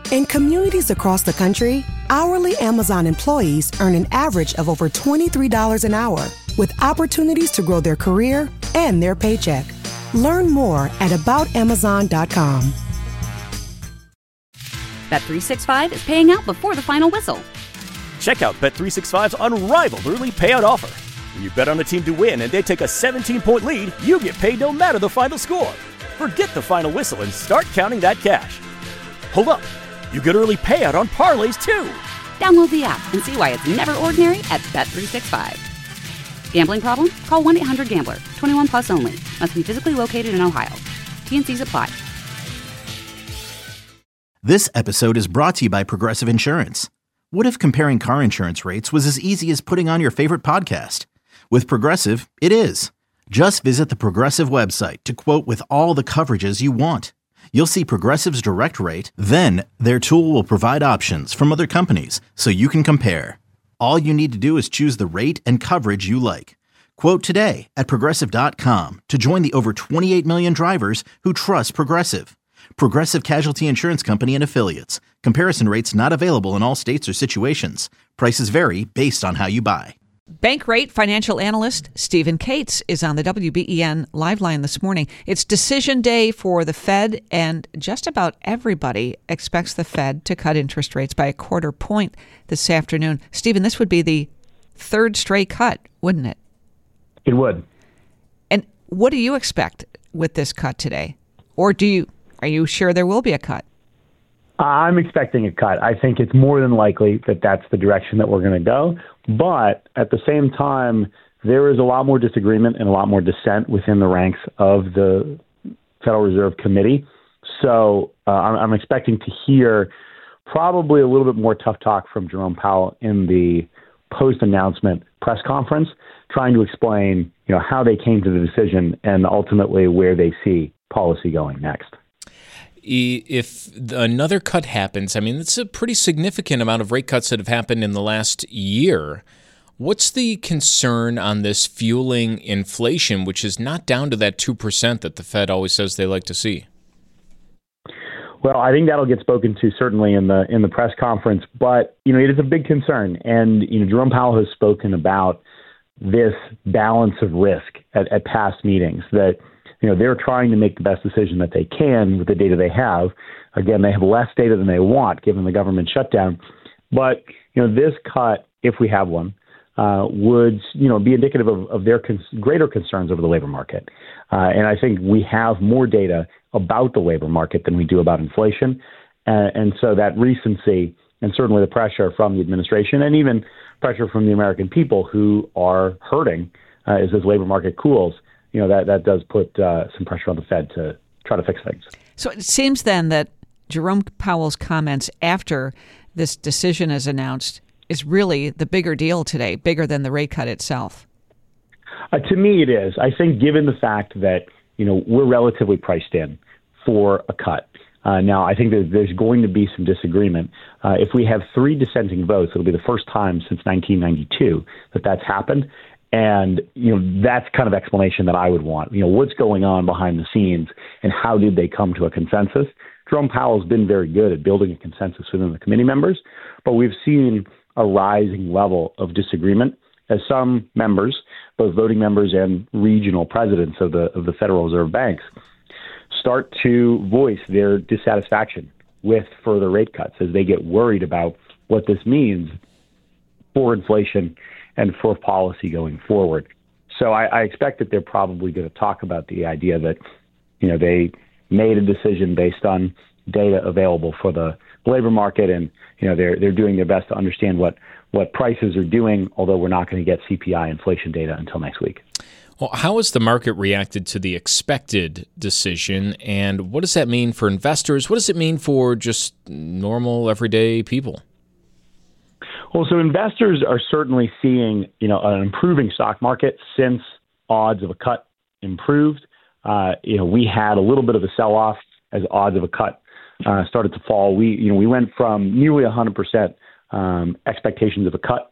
In communities across the country, hourly Amazon employees earn an average of over $23 an hour, with opportunities to grow their career and their paycheck. Learn more at aboutamazon.com. Bet365 is paying out before the final whistle. Check out Bet365's unrivaled early payout offer. When you bet on a team to win and they take a 17-point lead, you get paid no matter the final score. Forget the final whistle and start counting that cash. Hold up. You get early payout on parlays, too. Download the app and see why it's never ordinary at Bet365. Gambling problem? Call 1-800-GAMBLER. 21 plus only. Must be physically located in Ohio. T&Cs apply. This episode is brought to you by Progressive Insurance. What if comparing car insurance rates was as easy as putting on your favorite podcast? With Progressive, it is. Just visit the Progressive website to quote with all the coverages you want. You'll see Progressive's direct rate, then their tool will provide options from other companies so you can compare. All you need to do is choose the rate and coverage you like. Quote today at Progressive.com to join the over 28 million drivers who trust Progressive. Progressive Casualty Insurance Company and Affiliates. Comparison rates not available in all states or situations. Prices vary based on how you buy. Bankrate financial analyst Stephen Cates is on the WBEN Live Line this morning. It's decision day for the Fed, and just about everybody expects the Fed to cut interest rates by a quarter point this afternoon. Stephen, this would be the third straight cut, wouldn't it? It would. And what do you expect with this cut today? Or are you sure there will be a cut? I'm expecting a cut. I think it's more than likely that that's the direction that we're going to go. But at the same time, there is a lot more disagreement and a lot more dissent within the ranks of the Federal Reserve Committee. So I'm expecting to hear probably a little bit more tough talk from Jerome Powell in the post-announcement press conference, trying to explain, how they came to the decision and ultimately where they see policy going next. If another cut happens, it's a pretty significant amount of rate cuts that have happened in the last year. What's the concern on this fueling inflation, which is not down to that 2% that the Fed always says they like to see? Well, I think that'll get spoken to certainly in the press conference, but it is a big concern. And Jerome Powell has spoken about this balance of risk at past meetings, that they're trying to make the best decision that they can with the data they have. Again, they have less data than they want given the government shutdown. But, this cut, if we have one, would, be indicative of their greater concerns over the labor market. And I think we have more data about the labor market than we do about inflation. And so that recency and certainly the pressure from the administration and even pressure from the American people who are hurting as this labor market cools, that does put some pressure on the Fed to try to fix things. So it seems then that Jerome Powell's comments after this decision is announced is really the bigger deal today, bigger than the rate cut itself. To me, it is. I think given the fact that, we're relatively priced in for a cut. Now, I think there's going to be some disagreement. If we have 3 dissenting votes, it'll be the first time since 1992 that that's happened. And, that's kind of explanation that I would want. What's going on behind the scenes and how did they come to a consensus? Jerome Powell's been very good at building a consensus within the committee members, but we've seen a rising level of disagreement as some members, both voting members and regional presidents of the Federal Reserve banks, start to voice their dissatisfaction with further rate cuts as they get worried about what this means for inflation and for policy going forward. So I expect that they're probably going to talk about the idea that, they made a decision based on data available for the labor market, and, they're doing their best to understand what prices are doing, although we're not going to get CPI inflation data until next week. Well, how has the market reacted to the expected decision, and what does that mean for investors? What does it mean for just normal, everyday people? Well, so investors are certainly seeing, an improving stock market since odds of a cut improved. We had a little bit of a sell-off as odds of a cut started to fall. We went from nearly 100% expectations of a cut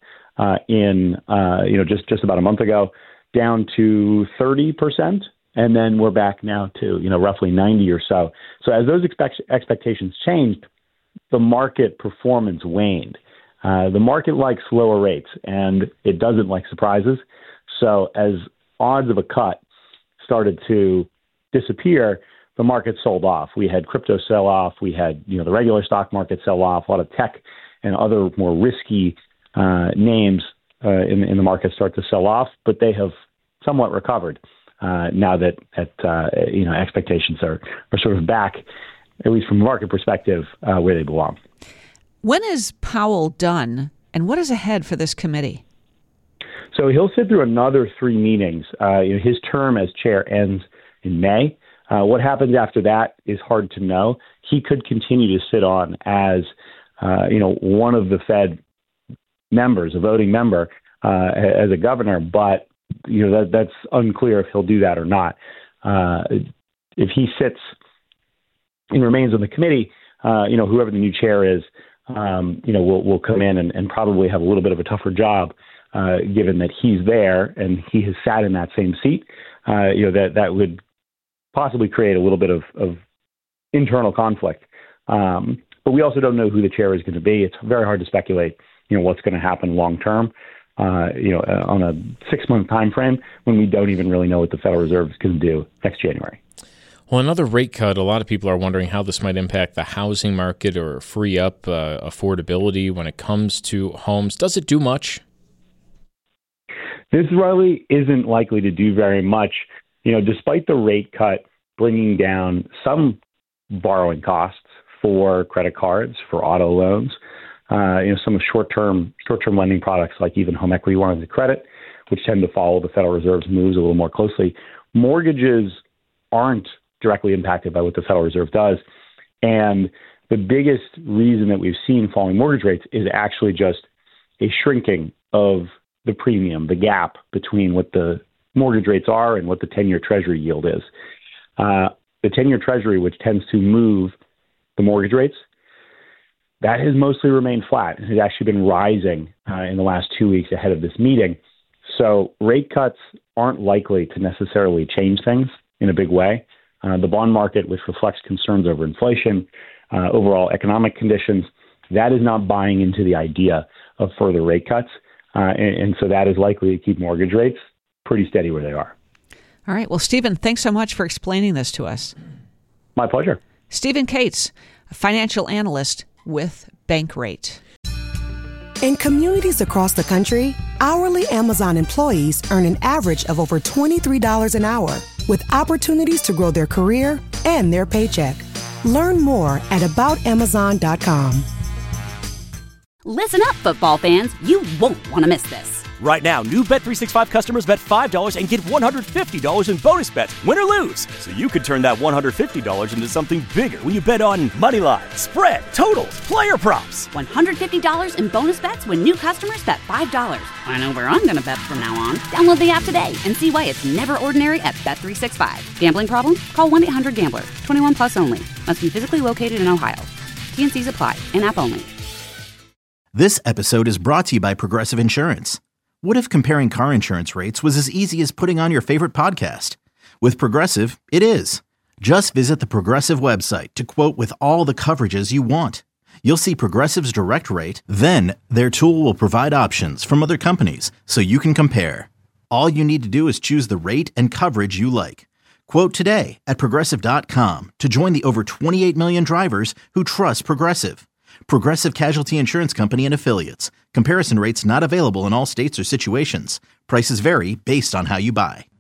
in just about a month ago down to 30%, and then we're back now to roughly 90 or so. So as those expectations changed, the market performance waned. The market likes lower rates, and it doesn't like surprises. So as odds of a cut started to disappear, the market sold off. We had crypto sell off. We had the regular stock market sell off. A lot of tech and other more risky names in the market start to sell off, but they have somewhat recovered now that expectations are sort of back, at least from a market perspective, where they belong. When is Powell done, and what is ahead for this committee? So he'll sit through another 3 meetings. His term as chair ends in May. What happens after that is hard to know. He could continue to sit on as one of the Fed members, a voting member, as a governor, but that's unclear if he'll do that or not. If he sits and remains on the committee, whoever the new chair is, will come in and probably have a little bit of a tougher job, given that he's there and he has sat in that same seat. That would possibly create a little bit of internal conflict. But we also don't know who the chair is going to be. It's very hard to speculate, what's going to happen long term, on a 6-month time frame when we don't even really know what the Federal Reserve is going to do next January. Well, another rate cut, a lot of people are wondering how this might impact the housing market or free up affordability when it comes to homes. Does it do much? This really isn't likely to do very much. Despite the rate cut bringing down some borrowing costs for credit cards, for auto loans, some of short-term lending products like even home equity lines of credit, which tend to follow the Federal Reserve's moves a little more closely. Mortgages aren't directly impacted by what the Federal Reserve does. And the biggest reason that we've seen falling mortgage rates is actually just a shrinking of the premium, the gap between what the mortgage rates are and what the 10-year Treasury yield is. The 10-year Treasury, which tends to move the mortgage rates, that has mostly remained flat. It has actually been rising in the last 2 weeks ahead of this meeting. So rate cuts aren't likely to necessarily change things in a big way. The bond market, which reflects concerns over inflation, overall economic conditions, that is not buying into the idea of further rate cuts. And so that is likely to keep mortgage rates pretty steady where they are. All right. Well, Stephen, thanks so much for explaining this to us. My pleasure. Stephen Cates, a financial analyst with Bankrate. In communities across the country, hourly Amazon employees earn an average of over $23 an hour, with opportunities to grow their career and their paycheck. Learn more at aboutamazon.com. Listen up, football fans. You won't want to miss this. Right now, new Bet365 customers bet $5 and get $150 in bonus bets, win or lose. So you could turn that $150 into something bigger when you bet on money line, spread, totals, player props. $150 in bonus bets when new customers bet $5. I know where I'm going to bet from now on. Download the app today and see why it's never ordinary at Bet365. Gambling problem? Call 1-800-GAMBLER. 21 plus only. Must be physically located in Ohio. T&Cs apply. In-app only. This episode is brought to you by Progressive Insurance. What if comparing car insurance rates was as easy as putting on your favorite podcast? With Progressive, it is. Just visit the Progressive website to quote with all the coverages you want. You'll see Progressive's direct rate, then their tool will provide options from other companies so you can compare. All you need to do is choose the rate and coverage you like. Quote today at Progressive.com to join the over 28 million drivers who trust Progressive. Progressive Casualty Insurance Company and Affiliates. Comparison rates not available in all states or situations. Prices vary based on how you buy.